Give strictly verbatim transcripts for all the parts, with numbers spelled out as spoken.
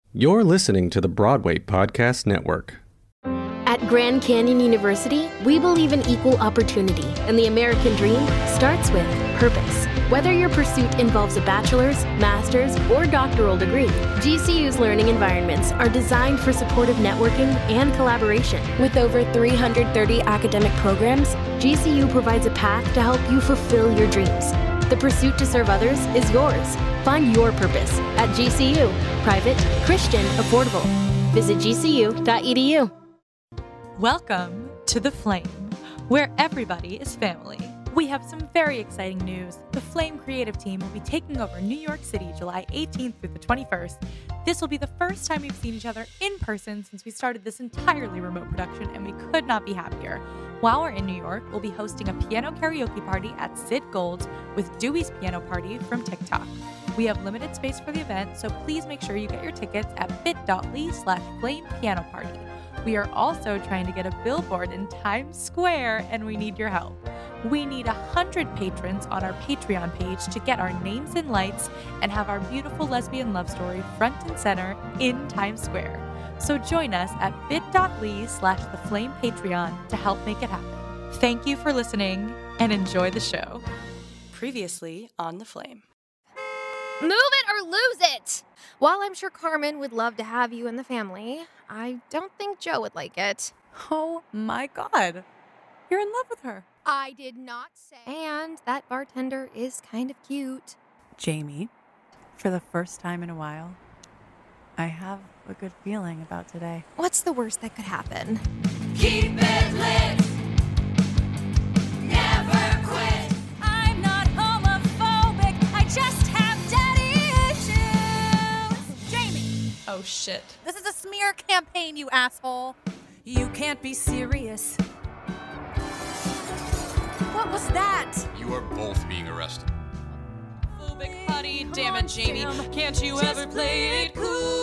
You're listening to the Broadway Podcast Network. At Grand Canyon University, we believe in equal opportunity, and the American dream starts with purpose. Whether your pursuit involves a bachelor's, master's, or doctoral degree, G C U's learning environments are designed for supportive networking and collaboration. With over three hundred thirty academic programs, G C U provides a path to help you fulfill your dreams. The pursuit to serve others is yours. Find your purpose at G C U. Private, Christian, affordable. Visit G C U dot E D U. Welcome to The Flame, where everybody is family. We have some very exciting news. The Flame creative team will be taking over New York City July eighteenth through the twenty-first. This will be the first time we've seen each other in person since we started this entirely remote production, and we could not be happier. While we're in New York, we'll be hosting a piano karaoke party at Sid Gold's with Dewey's Piano Party from TikTok. We have limited space for the event, so please make sure you get your tickets at bit.ly slash flame piano party. We are also trying to get a billboard in Times Square, and we need your help. We need one hundred patrons on our Patreon page to get our names in lights and have our beautiful lesbian love story front and center in Times Square. So join us at bit.ly slash the flame Patreon to help make it happen. Thank you for listening and enjoy the show. Previously on The Flame. Move it or lose it! While I'm sure Carmen would love to have you in the family, I don't think Joe would like it. Oh my God. You're in love with her. I did not say. And that bartender is kind of cute. Jamie, for the first time in a while, I have a good feeling about today. What's the worst that could happen? Keep it lit. Never quit. I'm not homophobic. I just have daddy issues. Jamie. Oh shit. This is a smear campaign, you asshole. You can't be serious. What was that? You are both being arrested. Phobic honey, damn it, Jamie. Can't you ever play it cool?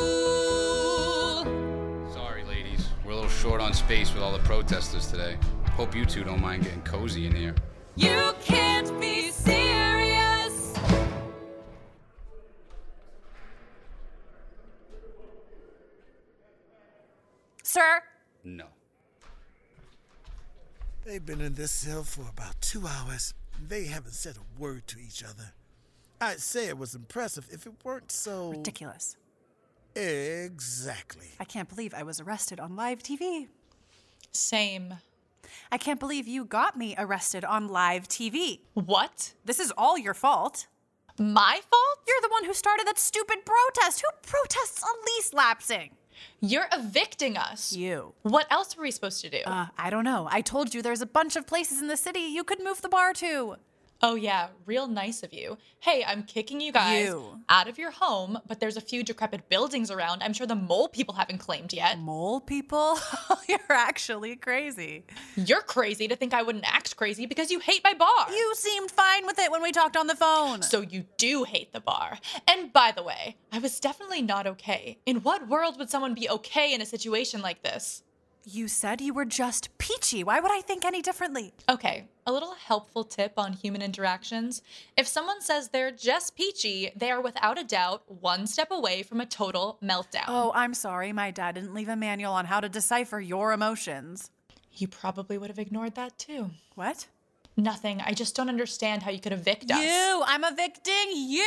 Sorry, ladies. We're a little short on space with all the protesters today. Hope you two don't mind getting cozy in here. You can't be serious. Sir? No. They've been in this cell for about two hours. They haven't said a word to each other. I'd say it was impressive if it weren't so... Ridiculous. Exactly. I can't believe I was arrested on live T V. Same. I can't believe you got me arrested on live T V. What? This is all your fault. My fault? You're the one who started that stupid protest. Who protests a lease lapsing? You're evicting us. You. What else were we supposed to do? Uh, I don't know. I told you there's a bunch of places in the city you could move the bar to. Oh yeah, real nice of you. Hey, I'm kicking you guys You. out of your home, but there's a few decrepit buildings around. I'm sure the mole people haven't claimed yet. Mole people? You're actually crazy. You're crazy to think I wouldn't act crazy because you hate my bar. You seemed fine with it when we talked on the phone. So you do hate the bar. And by the way, I was definitely not okay. In what world would someone be okay in a situation like this? You said you were just peachy. Why would I think any differently? Okay, a little helpful tip on human interactions. If someone says they're just peachy, they are without a doubt one step away from a total meltdown. Oh, I'm sorry. My dad didn't leave a manual on how to decipher your emotions. You probably would have ignored that too. What? Nothing. I just don't understand how you could evict us. You! I'm evicting you!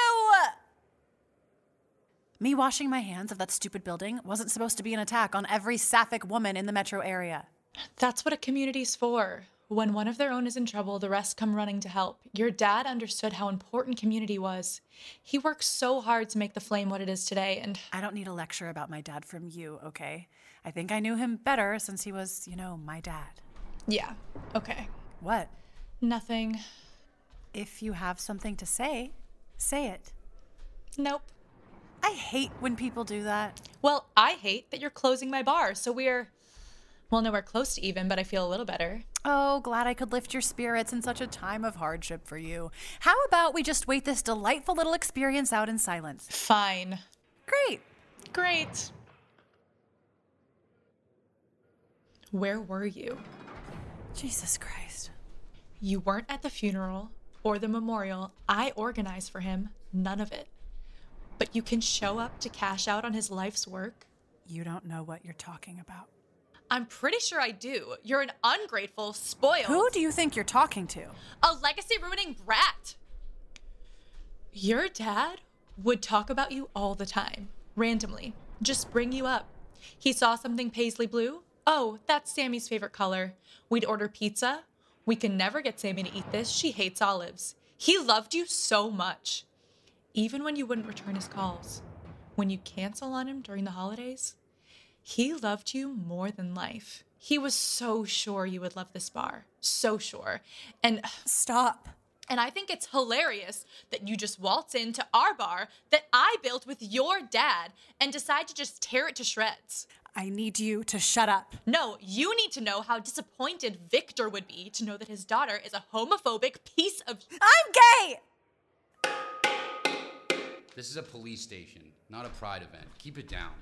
Me washing my hands of that stupid building wasn't supposed to be an attack on every sapphic woman in the metro area. That's what a community's for. When one of their own is in trouble, the rest come running to help. Your dad understood how important community was. He worked so hard to make the Flame what it is today, and... I don't need a lecture about my dad from you, okay? I think I knew him better since he was, you know, my dad. Yeah, okay. What? Nothing. If you have something to say, say it. Nope. I hate when people do that. Well, I hate that you're closing my bar, so we're... Well, nowhere close to even, but I feel a little better. Oh, glad I could lift your spirits in such a time of hardship for you. How about we just wait this delightful little experience out in silence? Fine. Great. Great. Where were you? Jesus Christ. You weren't at the funeral or the memorial I organized for him. None of it. but you can show up to cash out on his life's work? You don't know what you're talking about. I'm pretty sure I do. You're an ungrateful, spoiled... Who do you think you're talking to? A legacy-ruining brat. Your dad would talk about you all the time, randomly. Just bring you up. He saw something paisley blue. Oh, that's Sammy's favorite color. We'd order pizza. We can never get Sammy to eat this. She hates olives. He loved you so much. Even when you wouldn't return his calls. When you cancel on him during the holidays. He loved you more than life. He was so sure you would love this bar. So sure. And stop. And I think it's hilarious that you just waltz into our bar that I built with your dad and decide to just tear it to shreds. I need you to shut up. No, you need to know how disappointed Victor would be to know that his daughter is a homophobic piece of... I'm gay! This is a police station, not a pride event. Keep it down.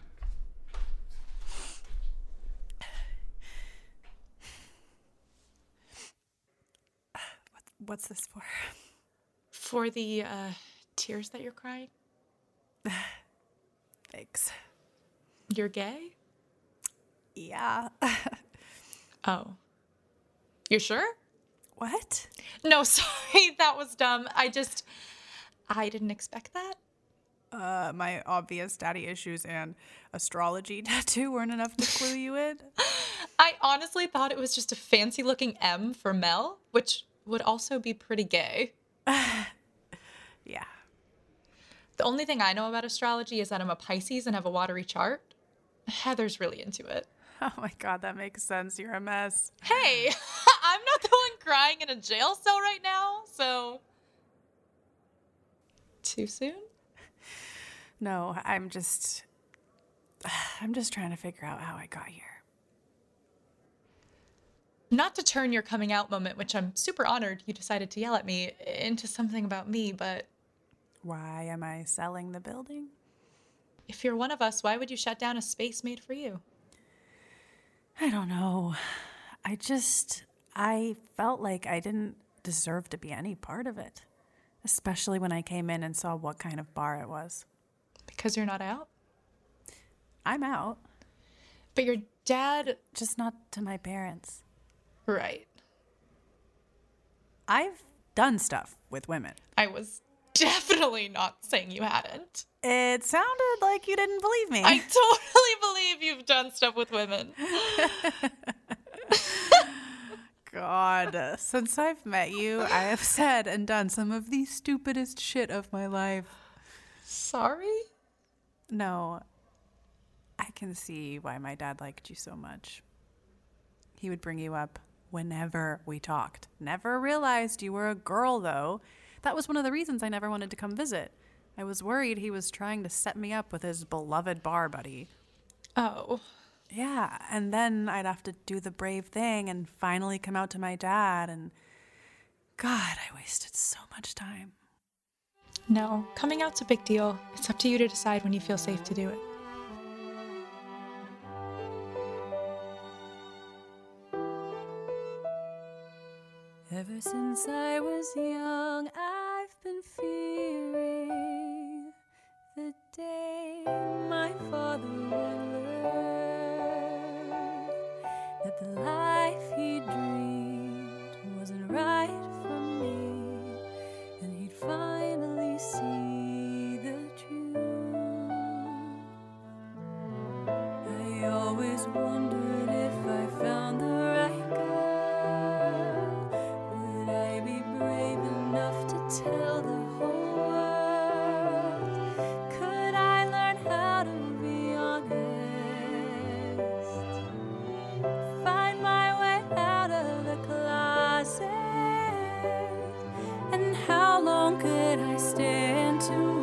What's this for? For the uh, tears that you're crying? Thanks. You're gay? Yeah. Oh. You're sure? What? No, sorry, that was dumb. I just, I didn't expect that. Uh, my obvious daddy issues and astrology tattoo weren't enough to clue you in. I honestly thought it was just a fancy looking M for Mel, which would also be pretty gay. Yeah. The only thing I know about astrology is that I'm a Pisces and have a watery chart. Heather's really into it. Oh my God, that makes sense. You're a mess. Hey, I'm not the one crying in a jail cell right now, so... Too soon? No, I'm just... I'm just trying to figure out how I got here. Not to turn your coming out moment, which I'm super honored you decided to yell at me, into something about me, but... Why am I selling the building? If you're one of us, why would you shut down a space made for you? I don't know. I just... I felt like I didn't deserve to be any part of it. Especially when I came in and saw what kind of bar it was. Because you're not out? I'm out. But your dad... Just not to my parents. Right. I've done stuff with women. I was definitely not saying you hadn't. It sounded like you didn't believe me. I totally believe you've done stuff with women. God, since I've met you, I have said and done some of the stupidest shit of my life. Sorry? No, I can see why my dad liked you so much. He would bring you up whenever we talked. Never realized you were a girl, though. That was one of the reasons I never wanted to come visit. I was worried he was trying to set me up with his beloved bar buddy. Oh. Yeah, and then I'd have to do the brave thing and finally come out to my dad, and God, I wasted so much time. No, coming out's a big deal. It's up to you to decide when you feel safe to do it. Ever since I was young, I've been fearing the day my father would learn that the life he dreamed wasn't right for me, and he'd finally see the truth. I always wondered if I found the right girl, would I be brave enough to tell the whole world? Could I learn how to be honest? Find my way out of the closet? And how long could I stand to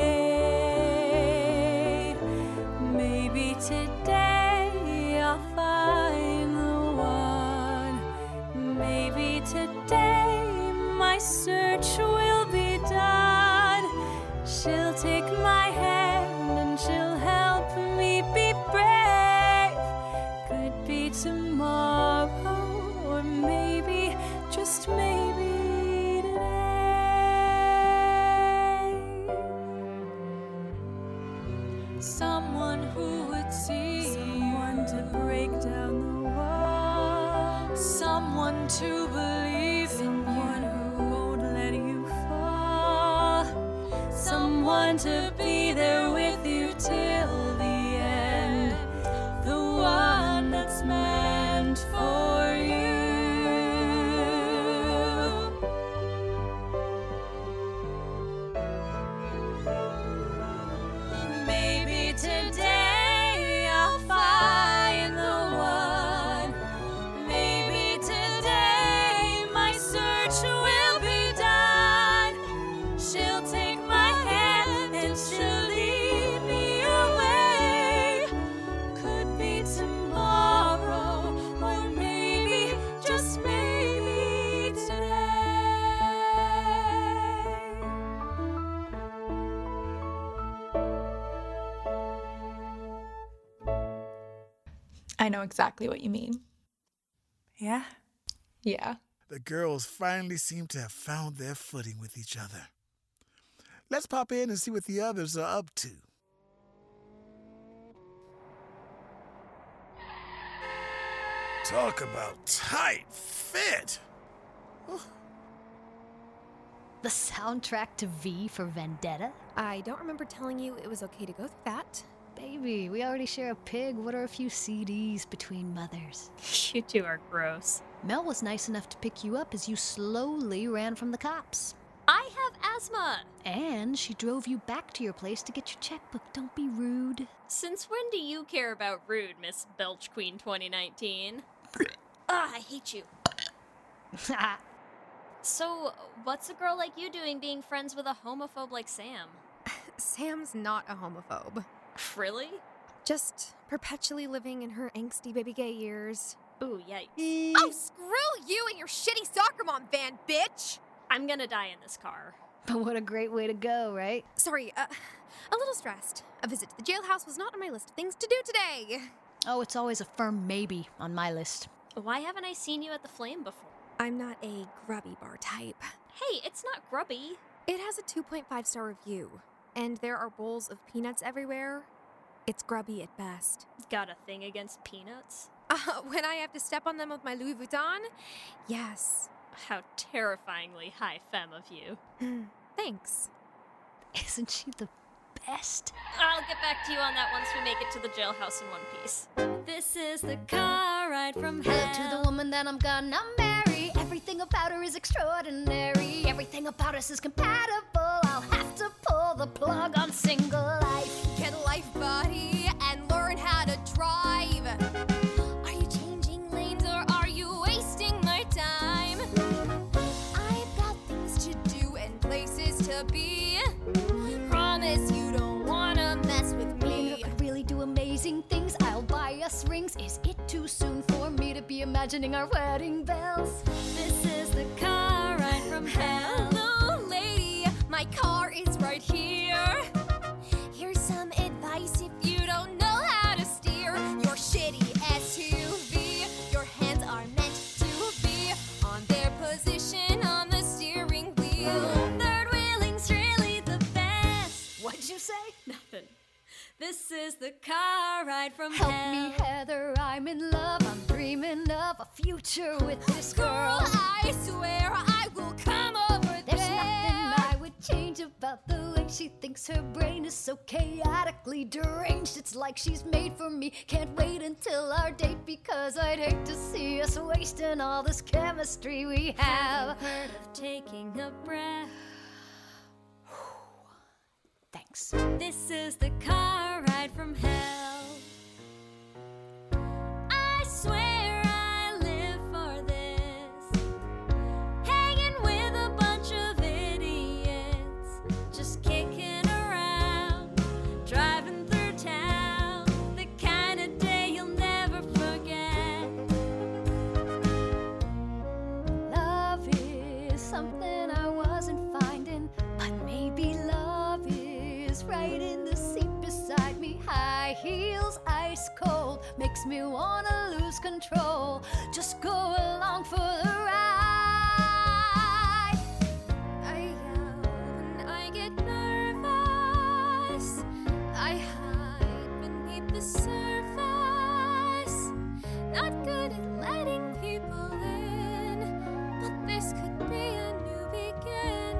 wait? Maybe today I'll find the one. Maybe today my search will be done. She'll take my hand and she'll help me be brave. Could be tomorrow, or maybe, just maybe today. who would see Someone you. to break down the walls. Someone to believe Someone in who won't let you fall. you. Someone to be there with you till the end. The one that's meant for you. Maybe today I'll find the one. Maybe today my search will be done. She'll take my hand and she'll lead me away. Could be tomorrow, or maybe, just maybe today. I know exactly what you mean. Yeah? Yeah. The girls finally seem to have found their footing with each other. Let's pop in and see what the others are up to. Talk about tight fit. The soundtrack to V for Vendetta? I don't remember telling you it was okay to go through that. Baby, we already share a pig. What are a few C Ds between mothers? You two are gross. Mel was nice enough to pick you up as you slowly ran from the cops. I have asthma. And she drove you back to your place to get your checkbook. Don't be rude. Since when do you care about rude, Miss Belch Queen twenty nineteen? Ah, I hate you. So, what's a girl like you doing being friends with a homophobe like Sam? Sam's not a homophobe. Really? Just perpetually living in her angsty baby gay years. Ooh, yikes. Oh, screw you and your shitty soccer mom van, bitch! I'm gonna die in this car. But what a great way to go, right? Sorry, uh, a little stressed. A visit to the jailhouse was not on my list of things to do today. Oh, it's always a firm maybe on my list. Why haven't I seen you at the Flame before? I'm not a grubby bar type. Hey, it's not grubby. It has a two point five star review, and there are bowls of peanuts everywhere. It's grubby at best. Got a thing against peanuts? Uh, when I have to step on them with my Louis Vuitton? Yes. How terrifyingly high femme of you. Thanks. Isn't she the best? I'll get back to you on that once we make it to the jailhouse in one piece. This is the car ride from hell. Hello to the woman that I'm gonna marry. Everything about her is extraordinary. Everything about us is compatible. I'll have to pull the plug on single life. Get a life, buddy, and learn how to drive. Are you changing lanes or are you wasting my time? I've got things to do and places to be. Promise you don't wanna mess with me. I really do amazing things. I'll buy us rings. Is it too soon for me to be imagining our wedding bells? This is the car ride from hell. Hello, lady, my car is right here. Here's some advice if you don't know how to steer Your shitty S U V. Your hands are meant to be on their position on the steering wheel. Third wheeling's really the best. What'd you say? Nothing. This is the car ride from Help hell. me, Heather, I'm in love. I'm dreaming of a future with this girl. Girl, I swear I will come over There's there. nothing I would change about the way she thinks her brain is so chaotically deranged. It's like she's made for me. Can't wait until our date because I'd hate to see us wasting all this chemistry we have. Heard of taking a breath? Thanks. This is the car ride from hell. I swear I live for this. Hanging with a bunch of idiots, just kicking around, driving through town. The kind of day you'll never forget. Love is something I wasn't finding, but maybe love is right in the seat beside me. High heels, ice cold, makes me wanna lose control. Just go along for the ride. I yell when I get nervous. I hide beneath beneath the surface. Not good at letting people in, but this could be a new beginning.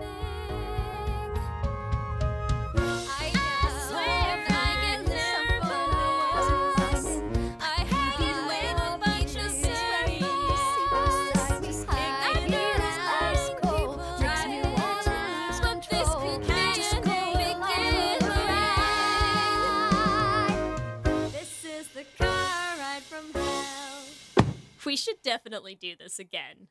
I swear if I get nervous, I hang with a bunch of circles. Not good at letting people in, but this could be a new beginning. This is the car ride from hell. We should definitely do this again.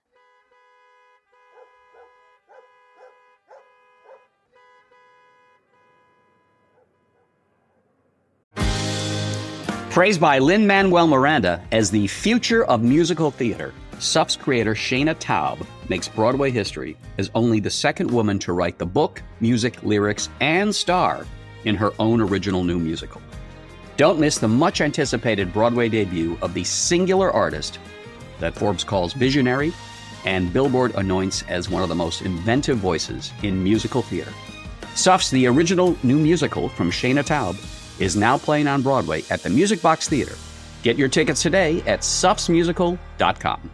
Praised by Lin-Manuel Miranda as the future of musical theater, S U F's creator Shayna Taub makes Broadway history as only the second woman to write the book, music, lyrics, and star in her own original new musical. Don't miss the much-anticipated Broadway debut of the singular artist that Forbes calls visionary and Billboard anoints as one of the most inventive voices in musical theater. S U F's The Original New Musical from Shayna Taub is now playing on Broadway at the Music Box Theater. Get your tickets today at sufs musical dot com.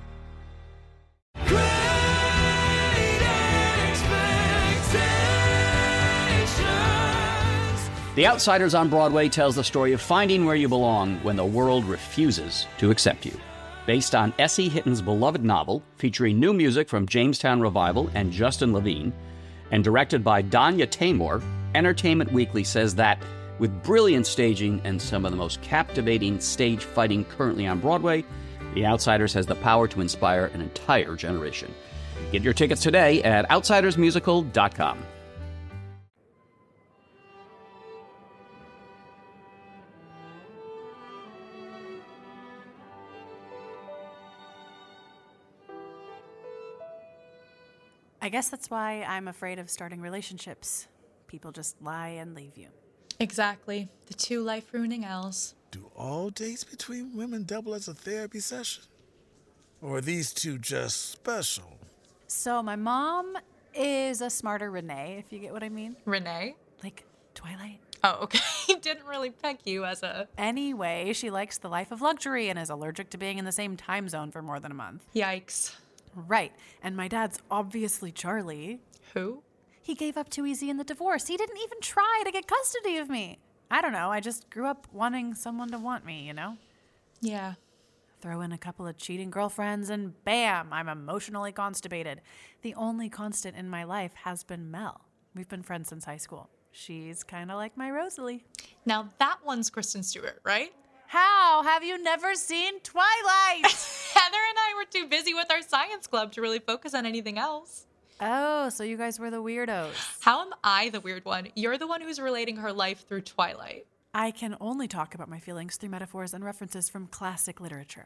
The Outsiders on Broadway tells the story of finding where you belong when the world refuses to accept you. Based on S E Hitton's beloved novel, featuring new music from Jamestown Revival and Justin Levine, and directed by Danya Taymor, Entertainment Weekly says that with brilliant staging and some of the most captivating stage fighting currently on Broadway, The Outsiders has the power to inspire an entire generation. Get your tickets today at outsiders musical dot com. I guess that's why I'm afraid of starting relationships. People just lie and leave you. Exactly. The two life-ruining L's. Do all dates between women double as a therapy session? Or are these two just special? So my mom is a smarter Renee, if you get what I mean. Renee? Like Twilight. Oh, okay. Didn't really peg you as a... Anyway, she likes the life of luxury and is allergic to being in the same time zone for more than a month. Yikes. Right. And my dad's obviously Charlie. Who? He gave up too easy in the divorce. He didn't even try to get custody of me. I don't know. I just grew up wanting someone to want me, you know? Yeah. Throw in a couple of cheating girlfriends and bam, I'm emotionally constipated. The only constant in my life has been Mel. We've been friends since high school. She's kind of like my Rosalie. Now that one's Kristen Stewart, right? How have you never seen Twilight? Heather and I were too busy with our science club to really focus on anything else. Oh, so you guys were the weirdos. How am I the weird one? You're the one who's relating her life through Twilight. I can only talk about my feelings through metaphors and references from classic literature.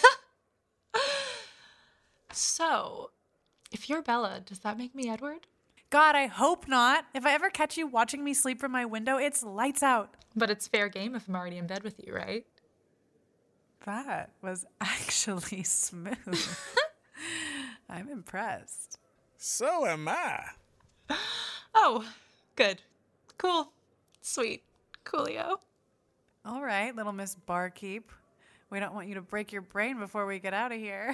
So, if you're Bella, does that make me Edward? God, I hope not. If I ever catch you watching me sleep from my window, it's lights out. But it's fair game if I'm already in bed with you, right? That was actually smooth. I'm impressed. So am I. Oh, good. Cool. Sweet. Coolio. All right, little Miss Barkeep. We don't want you to break your brain before we get out of here.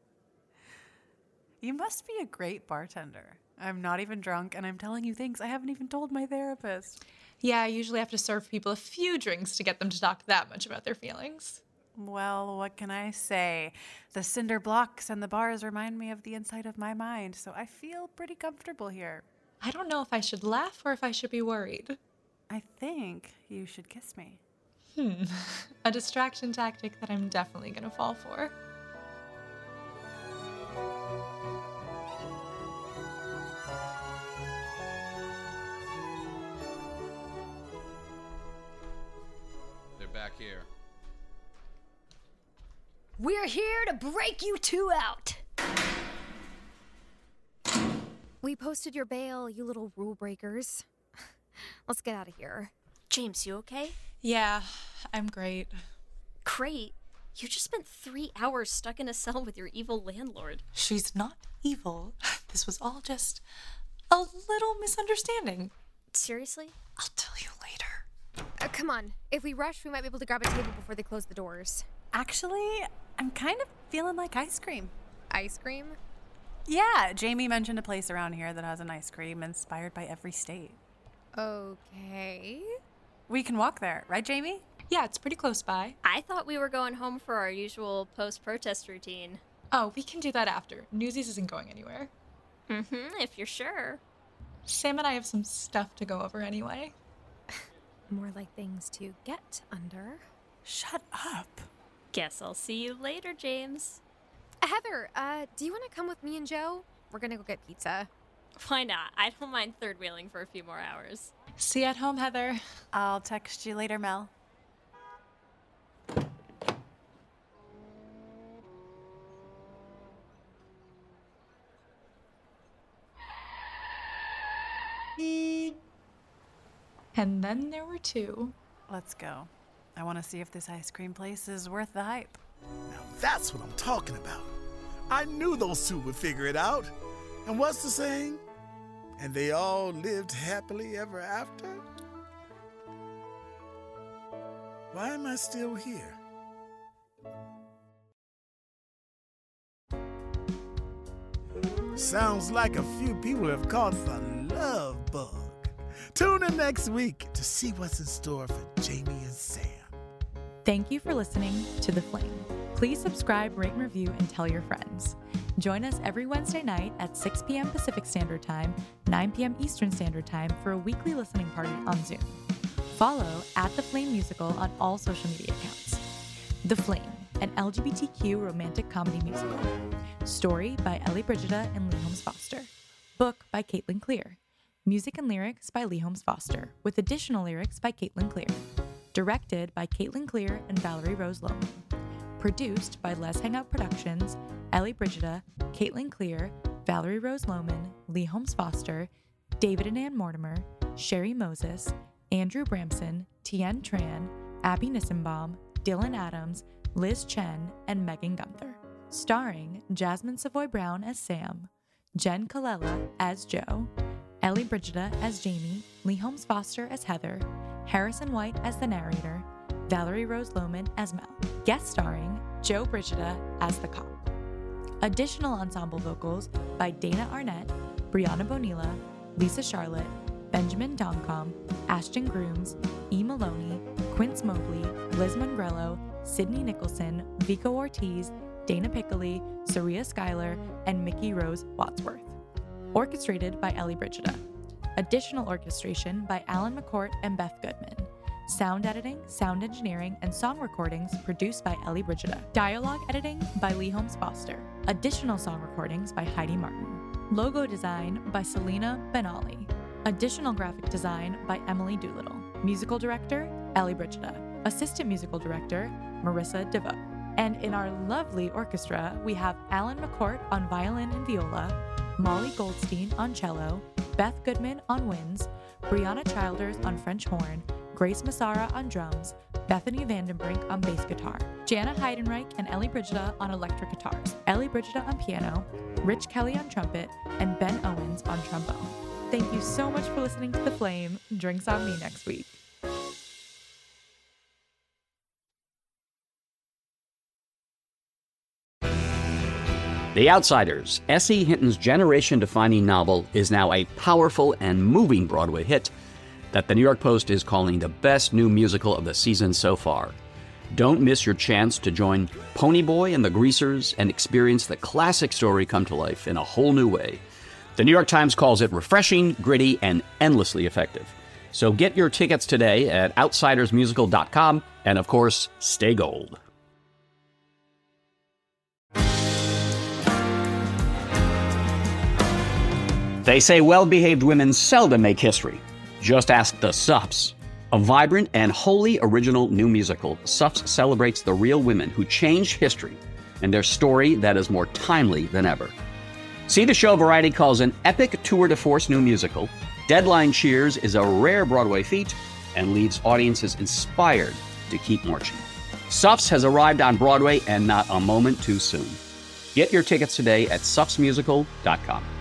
You must be a great bartender. I'm not even drunk, and I'm telling you things I haven't even told my therapist. Yeah, I usually have to serve people a few drinks to get them to talk that much about their feelings. Well, what can I say? The cinder blocks and the bars remind me of the inside of my mind, so I feel pretty comfortable here. I don't know if I should laugh or if I should be worried. I think you should kiss me. Hmm. A distraction tactic that I'm definitely gonna fall for. They're back here. We're here to break you two out. We posted your bail, you little rule breakers. Let's get out of here. James, you okay? Yeah, I'm great. Great. You just spent three hours stuck in a cell with your evil landlord. She's not evil. This was all just a little misunderstanding. Seriously? I'll tell you later. Uh, come on. If we rush, we might be able to grab a table before they close the doors. Actually, I'm kind of feeling like ice cream. Ice cream? Yeah, Jamie mentioned a place around here that has an ice cream inspired by every state. Okay. We can walk there, right, Jamie? Yeah, it's pretty close by. I thought we were going home for our usual post-protest routine. Oh, we can do that after. Newsies isn't going anywhere. Mm-hmm, if you're sure. Sam and I have some stuff to go over anyway. More like things to get under. Shut up. Guess I'll see you later, James. Heather, uh, do you want to come with me and Joe? We're gonna go get pizza. Why not? I don't mind third-wheeling for a few more hours. See you at home, Heather. I'll text you later, Mel. And then there were two. Let's go. I want to see if this ice cream place is worth the hype. Now that's what I'm talking about. I knew those two would figure it out. And what's the saying? And they all lived happily ever after? Why am I still here? Sounds like a few people have caught the love bug. Tune in next week to see what's in store for Jamie and Sam. Thank you for listening to The Flame. Please subscribe, rate, and review, and tell your friends. Join us every Wednesday night at six p.m. Pacific Standard Time, nine p.m. Eastern Standard Time for a weekly listening party on Zoom. Follow at The Flame Musical on all social media accounts. The Flame, an L G B T Q romantic comedy musical. Story by Ellie Brigida and Lee Holmes Foster. Book by Caitlin Clear. Music and lyrics by Lee Holmes Foster, with additional lyrics by Caitlin Clear. Directed by Caitlin Clear and Valerie Rose Lohman. Produced by Les Hangout Productions, Ellie Brigida, Caitlin Clear, Valerie Rose Lohman, Lee Holmes Foster, David and Ann Mortimer, Sherry Moses, Andrew Bramson, Tien Tran, Abby Nissenbaum, Dylan Adams, Liz Chen, and Megan Gunther. Starring Jasmine Savoy Brown as Sam, Jen Colella as Joe, Ellie Brigida as Jamie, Lee Holmes Foster as Heather, Harrison White as the narrator, Valerie Rose Lohman as Mel. Guest starring Joe Brigida as the cop. Additional ensemble vocals by Dana Arnett, Brianna Bonilla, Lisa Charlotte, Benjamin Domcom, Ashton Grooms, E. Maloney, Quince Mobley, Liz Mongrello, Sydney Nicholson, Vico Ortiz, Dana Piccoli, Saria Schuyler, and Mickey Rose Wadsworth. Orchestrated by Ellie Brigida. Additional orchestration by Alan McCourt and Beth Goodman. Sound editing, sound engineering, and song recordings produced by Ellie Brigida. Dialogue editing by Lee Holmes Foster. Additional song recordings by Heidi Martin. Logo design by Selena Benali. Additional graphic design by Emily Doolittle. Musical director, Ellie Brigida. Assistant musical director, Marissa DeVoe. And in our lovely orchestra, we have Alan McCourt on violin and viola, Molly Goldstein on cello, Beth Goodman on winds, Brianna Childers on French horn, Grace Massara on drums, Bethany Vandenbrink on bass guitar, Jana Heidenreich and Ellie Brigida on electric guitars, Ellie Brigida on piano, Rich Kelly on trumpet, and Ben Owens on trombone. Thank you so much for listening to The Flame. Drinks on me next week. The Outsiders, S E. Hinton's generation-defining novel, is now a powerful and moving Broadway hit that the New York Post is calling the best new musical of the season so far. Don't miss your chance to join Ponyboy and the Greasers and experience the classic story come to life in a whole new way. The New York Times calls it refreshing, gritty, and endlessly effective. So get your tickets today at outsiders musical dot com, and of course, stay gold. They say well-behaved women seldom make history. Just ask the Suffs. A vibrant and wholly original new musical, Suffs celebrates the real women who changed history and their story that is more timely than ever. See the show Variety calls an epic tour de force new musical. Deadline cheers is a rare Broadway feat and leaves audiences inspired to keep marching. Suffs has arrived on Broadway and not a moment too soon. Get your tickets today at suffs musical dot com.